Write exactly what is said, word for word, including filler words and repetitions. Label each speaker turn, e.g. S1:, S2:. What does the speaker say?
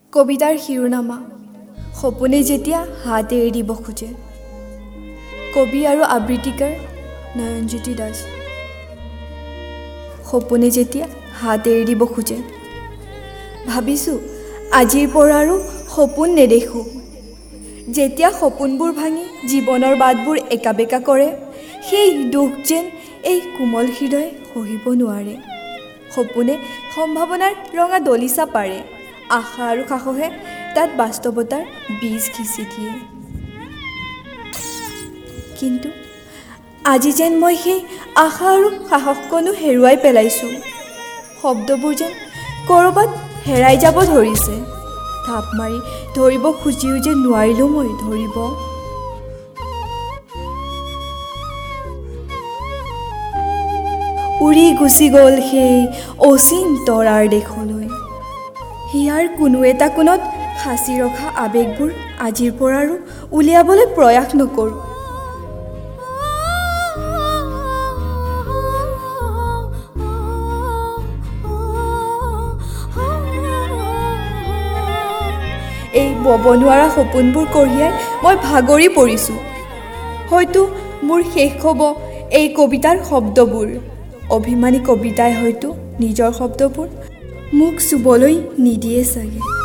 S1: কবিতাৰ শিৰোনামা সপোনে যেতিয়া হাত এৰি দিব খোজে। কবি আৰু আবৃত্তিকাৰ নয়নজ্যোতি দাস। সপোনে যেতিয়া হাত এৰি দিব খোজে, ভাবিছোঁ আজিৰ পৰা আৰু সপোন নেদেখোঁ। যেতিয়া সপোনবোৰ ভাঙি জীৱনৰ বাটবোৰ একা বেকা কৰে, সেই দুখ যেন এই কোমল হৃদয় সহিব নোৱাৰে। সপোনে সম্ভাৱনাৰ ৰঙা দলিচা পাৰে, আশা আৰু সাহসে তাত বাস্তৱতাৰ বীজ সিঁচি দিয়ে। কিন্তু আজি যেন মই সেই আশা আৰু সাহসকণো হেৰুৱাই পেলাইছোঁ। শব্দবোৰ যেন ক'ৰবাত হেৰাই যাব ধৰিছে, থাপ মাৰি ধৰিব খুজিও যে নোৱাৰিলোঁ মই ধৰিব। উৰি গুচি গ'ল সেই অচিন তৰাৰ দেশলৈ। হিয়াৰ কোনো এটা কোণত সাঁচি ৰখা আৱেগবোৰ আজিৰ পৰা আৰু উলিয়াবলৈ প্ৰয়াস নকৰোঁ। এই বব নোৱাৰা সপোনবোৰ কঢ়িয়াই মই ভাগৰি পৰিছোঁ। হয়তো মোৰ শেষ হ'ব এই কবিতাৰ শব্দবোৰ। অভিমানী কবিতাই হয়তো নিজৰ শব্দবোৰ মোক চুবলৈ নিদিয়ে চাগে।